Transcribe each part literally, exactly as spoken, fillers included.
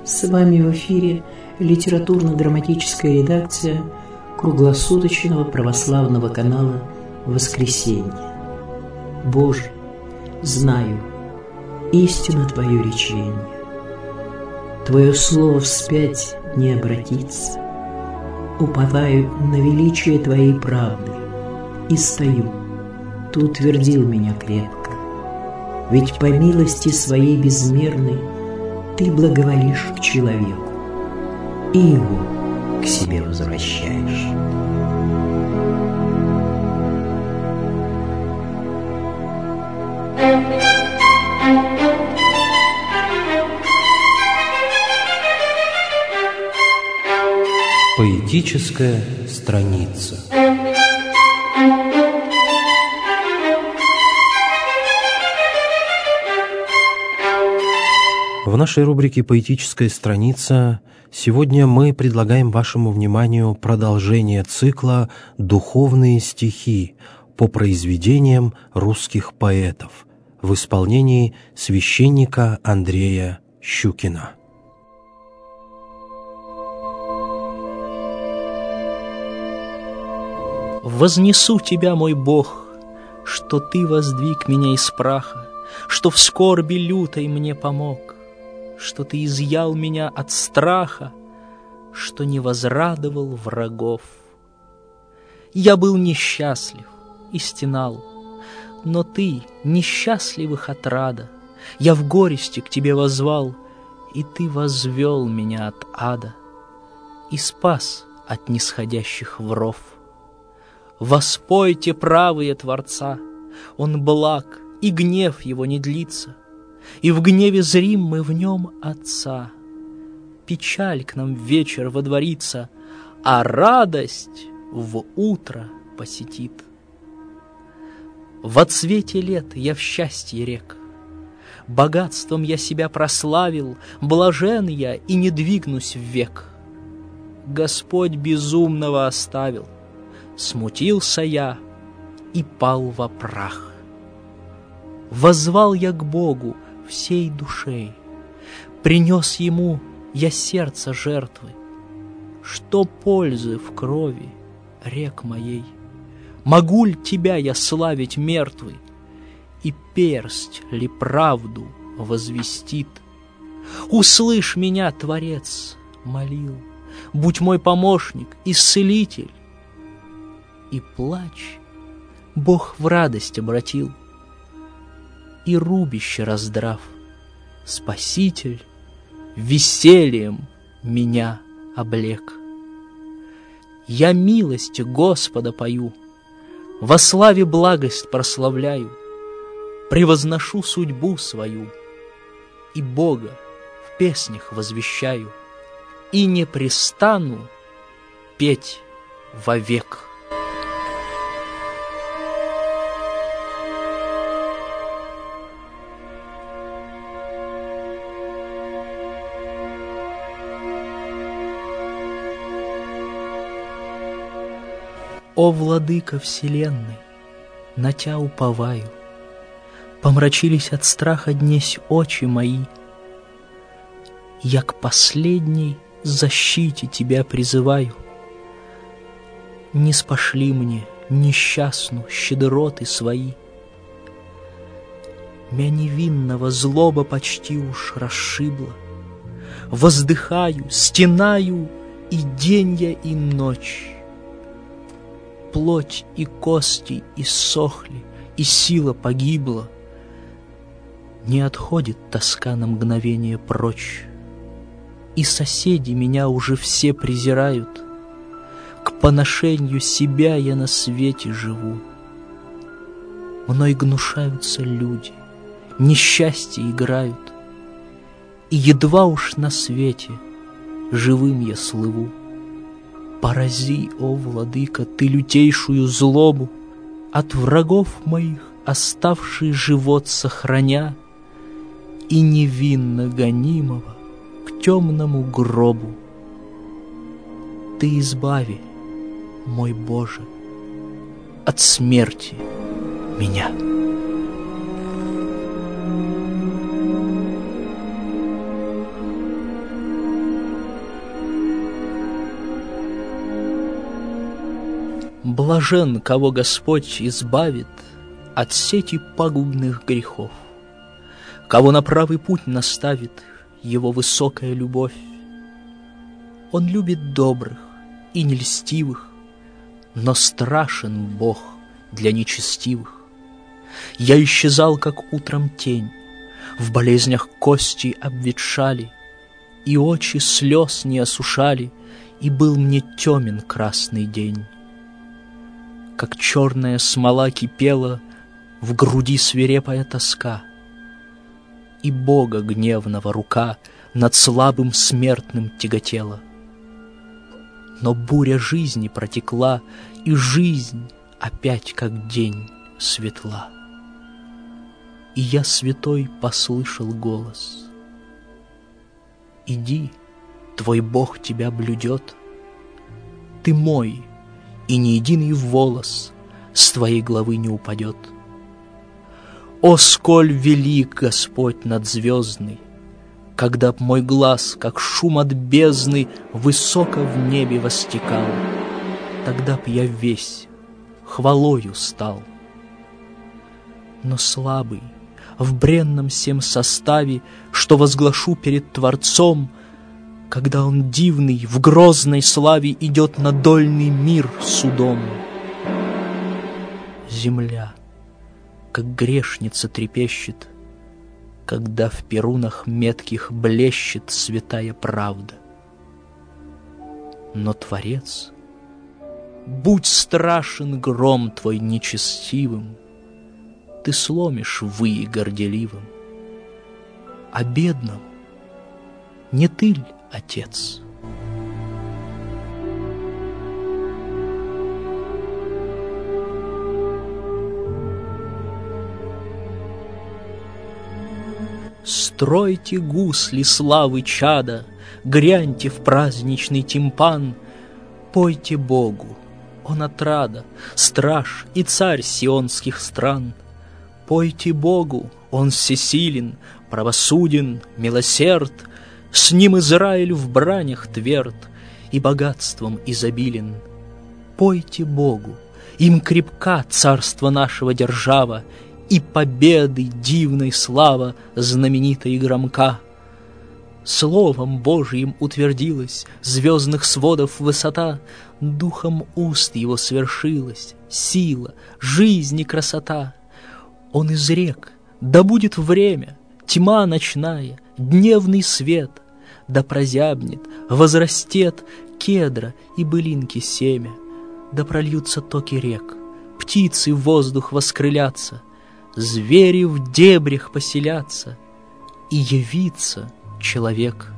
С вами в эфире литературно-драматическая редакция круглосуточного православного канала «Воскресенье». Боже, знаю, истинно Твое речение. Твое слово вспять не обратится. Уповаю на величие Твоей правды и стою. Ты утвердил меня крепко. Ведь по милости Своей безмерной Ты благоволишь к человеку и его к себе возвращаешь. Поэтическая страница. В нашей рубрике «Поэтическая страница» сегодня мы предлагаем вашему вниманию продолжение цикла «Духовные стихи» по произведениям русских поэтов в исполнении священника Андрея Щукина. Вознесу Тебя, мой Бог, что Ты воздвиг меня из праха, что в скорби лютой мне помог, что Ты изъял меня от страха, что не возрадовал врагов. Я был несчастлив и стенал, но Ты несчастливых отрада. Я в горести к Тебе воззвал, и Ты возвел меня от ада и спас от нисходящих вров. Воспойте правые Творца, Он благ, и гнев Его не длится, и в гневе зрим мы в Нем Отца. Печаль к нам в вечер водворится, а радость в утро посетит. Во цвете лет я в счастье рек, богатством я себя прославил, блажен я и не двигнусь ввек. Господь безумного оставил, смутился я и пал во прах. Воззвал я к Богу всей душей, принес Ему я сердце жертвы. Что пользы в крови рек моей? Могу ли Тебя я славить мертвый? И персть ли правду возвестит? Услышь меня, Творец, молил, будь мой помощник, исцелитель. И плач Бог в радость обратил, и рубище раздрав, Спаситель весельем меня облек. Я милость Господа пою, во славе благость прославляю, превозношу судьбу свою, и Бога в песнях возвещаю, и не престану петь вовек. О, владыка вселенной, на Тя уповаю, помрачились от страха днесь очи мои. Я к последней защите Тебя призываю. Не спошли мне несчастну щедроты свои. Мя невинного злоба почти уж расшибла. Воздыхаю, стенаю и день я, и ночь. Плоть и кости иссохли, и сила погибла. Не отходит тоска на мгновение прочь, и соседи меня уже все презирают. К поношению себя я на свете живу. Мной гнушаются люди, несчастье играют, и едва уж на свете живым я слыву. Порази, о владыка, Ты лютейшую злобу, от врагов моих оставший живот сохраня, и невинно гонимого к темному гробу. Ты избави, мой Боже, от смерти меня. Блажен, кого Господь избавит от сети пагубных грехов, кого на правый путь наставит Его высокая любовь. Он любит добрых и нельстивых, но страшен Бог для нечестивых. Я исчезал, как утром тень, в болезнях кости обветшали, и очи слез не осушали, и был мне темен красный день. Как черная смола кипела в груди свирепая тоска, и Бога гневного рука над слабым смертным тяготела. Но буря жизни протекла, и жизнь опять как день светла. И я, святой, послышал голос: иди, твой Бог тебя блюдет. Ты мой, и ни единый волос с твоей головы не упадет. О, сколь велик Господь надзвездный, когда б мой глаз, как шум от бездны, высоко в небе востекал, тогда б я весь хвалою стал. Но слабый, в бренном сем составе, что возглашу перед Творцом, когда Он дивный в грозной славе идет на дольный мир судом. Земля, как грешница, трепещет, когда в перунах метких блещет святая правда. Но Творец, будь страшен гром твой нечестивым, ты сломишь выи горделивым. А бедным не ты ль, Отец? Стройте гусли славы чада, гряньте в праздничный тимпан, пойте Богу, Он отрада, страж и царь сионских стран. Пойте Богу, Он всесилен, правосуден, милосерд, с Ним Израиль в бранях тверд и богатством изобилен. Пойте Богу, им крепка царство нашего держава, и победы дивной слава знаменита и громка. Словом Божиим утвердилась звездных сводов высота, духом уст Его свершилась сила, жизнь и красота. Он изрек: да будет время, тьма ночная, дневный свет, да прозябнет, возрастет кедра и былинки семя, да прольются токи рек, птицы в воздух воскрылятся, звери в дебрях поселятся, и явится человек.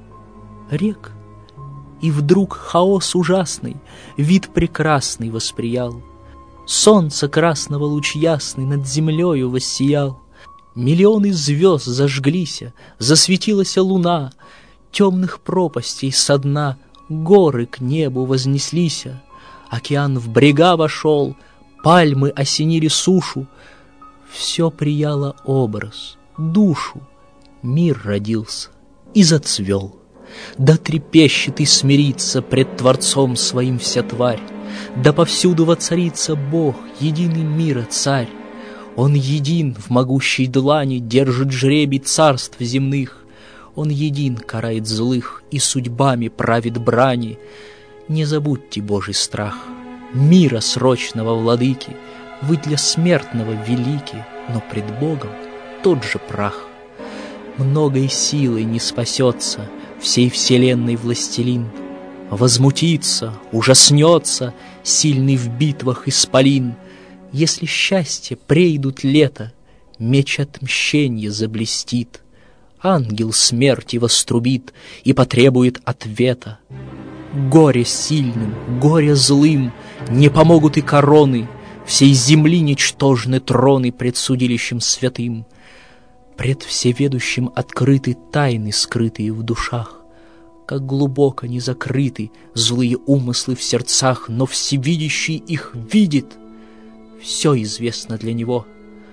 Рек, и вдруг хаос ужасный, вид прекрасный восприял. Солнце красного луч ясный над землею воссиял. Миллионы звезд зажглися, засветилась луна, темных пропастей со дна горы к небу вознеслися. Океан в брега вошел, пальмы осенили сушу. Все прияло образ, душу, мир родился и зацвел. Да трепещет и смирится пред Творцом своим вся тварь, да повсюду воцарится Бог, единый мира царь. Он един в могущей длани держит жребий царств земных, Он един карает злых и судьбами правит брани. Не забудьте Божий страх, мира срочного владыки, вы для смертного велики, но пред Богом тот же прах. Многой силой не спасется всей вселенной властелин, возмутится, ужаснется сильный в битвах исполин. Если счастье прейдут лето, меч отмщенья заблестит, ангел смерти вострубит и потребует ответа. Горе сильным, горе злым не помогут и короны, всей земли ничтожны троны пред судилищем святым. Пред всеведущим открыты тайны, скрытые в душах. Как глубоко не закрыты злые умыслы в сердцах, но всевидящий их видит. Все известно для него.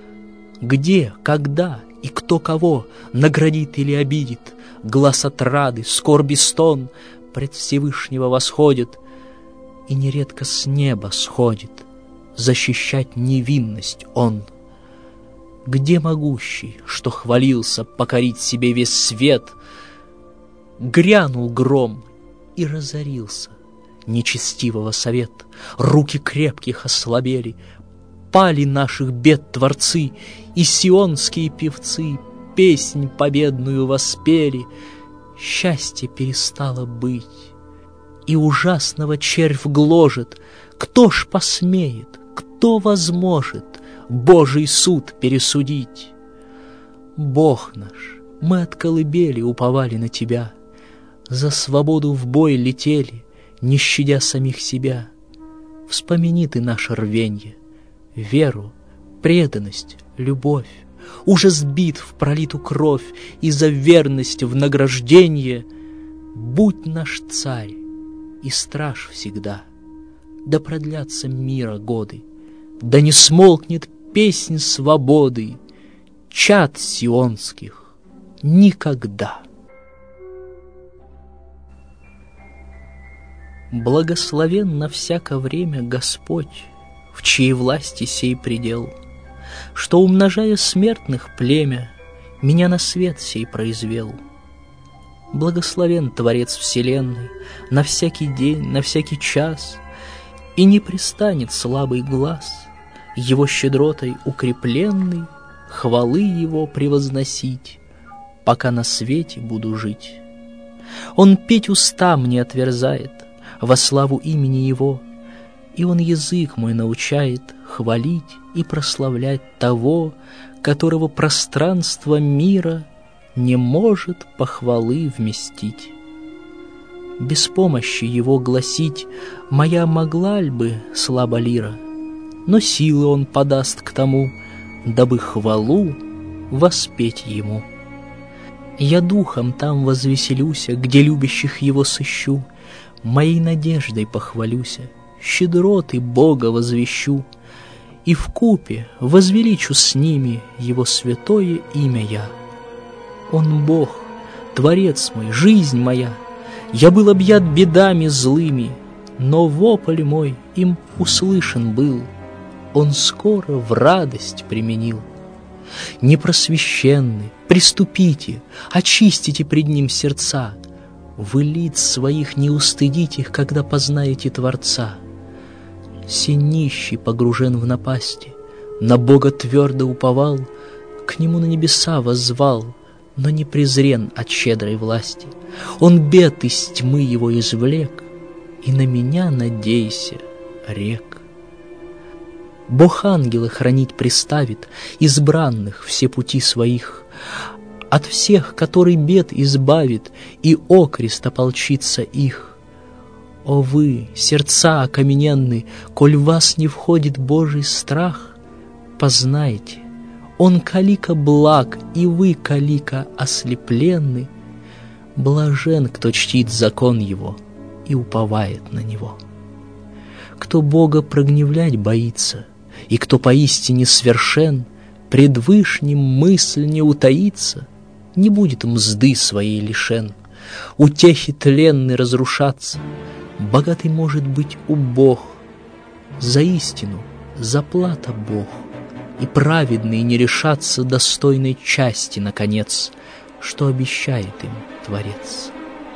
Где, когда и кто кого наградит или обидит, глаз отрады, скорби стон пред Всевышнего восходит. и нередко с неба сходит защищать невинность он. Где могущий, что хвалился покорить себе весь свет, грянул гром и разорился нечестивого совет. Руки крепких ослабели, пали наших бед творцы, и сионские певцы песнь победную воспели. Счастье перестало быть, и ужасного червь гложет. Кто ж посмеет, кто возможет Божий суд пересудить? Бог наш, мы от колыбели уповали на Тебя, за свободу в бой летели, не щадя самих себя. Вспомини Ты наше рвенье, веру, преданность, любовь. Ужас битв, пролиту кровь, и за верность в награжденье. Будь наш царь и страж всегда, да продлятся мира годы, да не смолкнет песнь свободы чад сионских никогда. Благословен на всякое время Господь, в чьей власти сей предел, что, умножая смертных племя, меня на свет сей произвел. Благословен Творец вселенной на всякий день, на всякий час, и не пристанет слабый глаз, его щедротой укрепленный, хвалы его превозносить, пока на свете буду жить. Он петь уста мне отверзает во славу имени его, и он язык мой научает хвалить и прославлять того, которого пространство мира не может похвалы вместить. Без помощи его гласить моя могла ль бы слаба лира, но силы он подаст к тому, дабы хвалу воспеть ему. Я духом там возвеселюся, где любящих его сыщу, моей надеждой похвалюся, щедроты Бога возвещу, и вкупе возвеличу с ними его святое имя я. Он Бог, Творец мой, жизнь моя. Я был объят бедами злыми, но вопль мой им услышан был. Он скоро в радость применил. Непросвященны, приступите, очистите пред ним сердца. Вы лиц своих не устыдите, когда познаете Творца. Се нищий погружен в напасти, на Бога твердо уповал, к нему на небеса воззвал, но не презрен от щедрой власти. Он бед из тьмы его извлек, и на меня надейся, рек. Бог ангела хранить приставит избранных все пути своих, от всех, который бед избавит, и окрест ополчится их. О вы, сердца окамененны, коль в вас не входит Божий страх, познайте, Он калика благ, и вы калика ослепленны. Блажен, кто чтит закон Его и уповает на Него. Кто Бога прогневлять боится, и кто поистине совершен, пред Вышним мысль не утаится, не будет мзды своей лишен, утехи тленны разрушаться, богатый может быть убог, за истину заплата Бог, и праведные не решатся достойной части, наконец, что обещает им Творец.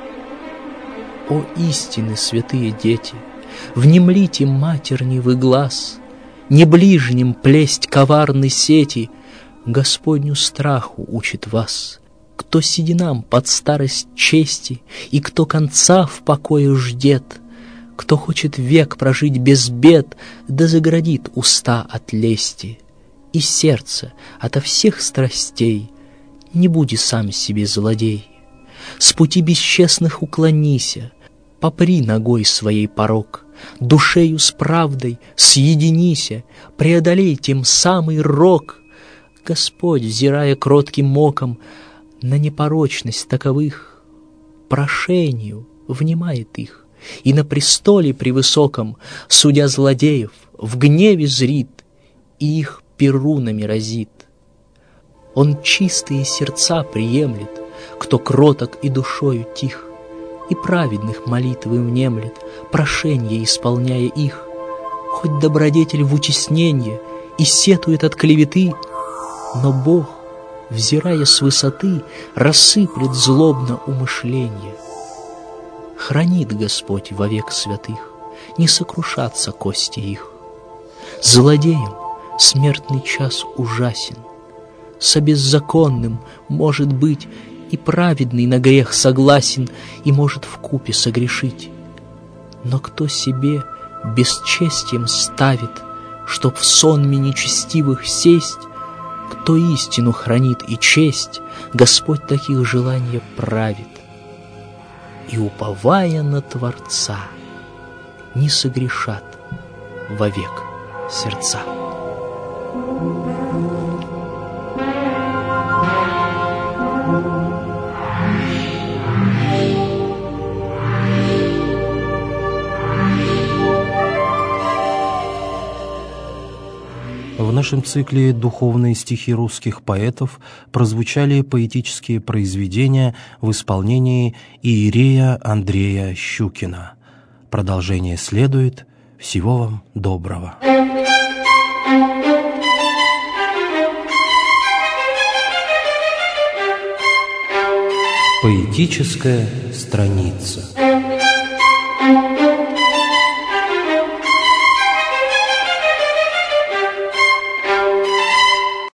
О истины, святые дети, внемлите матерни вы глаз, не ближним плесть коварной сети, Господню страху учит вас. Кто сединам под старость чести, и кто конца в покое ждет, кто хочет век прожить без бед, да заградит уста от лести и сердце ото всех страстей, не буди сам себе злодей. С пути бесчестных уклонися, попри ногой своей порок, душею с правдой съединися, преодолей тем самый рок. Господь, взирая кротким оком на непорочность таковых, прошению внимает их, и на престоле превысоком, судя злодеев, в гневе зрит и их перунами разит. Он чистые сердца приемлет, кто кроток и душою тих, и праведных молитвы внемлет, прошенья исполняя их. Хоть добродетель в утесненье и сетует от клеветы, но Бог, взирая с высоты, рассыплет злобно умышление. Хранит Господь вовек святых, не сокрушатся кости их. Злодеям смертный час ужасен, со беззаконным, может быть, и праведный на грех согласен и может вкупе согрешить. Но кто себе бесчестием ставит, чтоб в сонме нечестивых сесть, кто истину хранит и честь, Господь таких желания правит. И, уповая на Творца, не согрешат вовек сердца. В нашем цикле «Духовные стихи русских поэтов» прозвучали поэтические произведения в исполнении иерея Андрея Щукина. Продолжение следует. Всего вам доброго. Поэтическая страница.